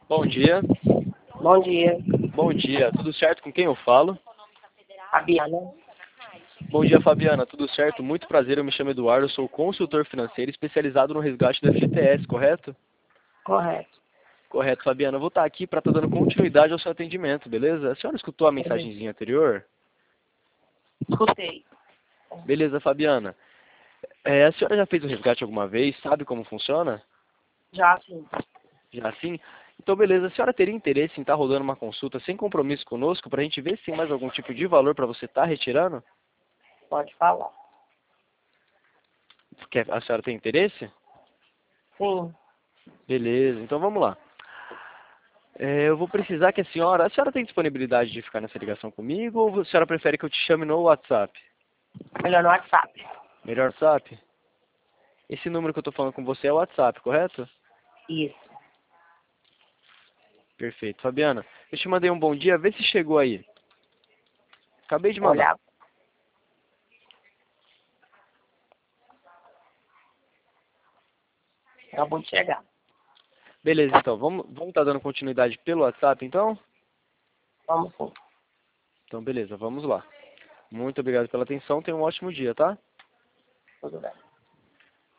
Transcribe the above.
Bom dia. Bom dia, Bom dia. Tudo certo? Com quem eu falo? Fabiana. Bom dia, Fabiana. Tudo certo? Muito prazer. Eu me chamo Eduardo. Eu sou consultor financeiro especializado no resgate do FGTS, correto? Correto. Correto, Fabiana. Eu vou estar aqui para estar dando continuidade ao seu atendimento, beleza? A senhora escutou a mensagenzinha anterior? Escutei. Beleza, Fabiana. A senhora já fez o resgate alguma vez? Sabe como funciona? Já sim. Já sim? Então, beleza. A senhora teria interesse em estar rodando uma consulta sem compromisso conosco para a gente ver se tem mais algum tipo de valor para você estar retirando? Pode falar. A senhora tem interesse? Sim. Beleza, então vamos lá. Eu vou precisar que a senhora tem disponibilidade de ficar nessa ligação comigo ou a senhora prefere que eu te chame no WhatsApp? Melhor no WhatsApp. Melhor WhatsApp? Esse número que eu estou falando com você é o WhatsApp, correto? Isso. Perfeito. Fabiana, eu te mandei um bom dia, vê se chegou aí. Acabei de mandar. Olha, acabou de chegar. Beleza, então, vamos estar dando continuidade pelo WhatsApp, então? Vamos sim. Então, beleza, vamos lá. Muito obrigado pela atenção, tenha um ótimo dia, tá? Tudo bem.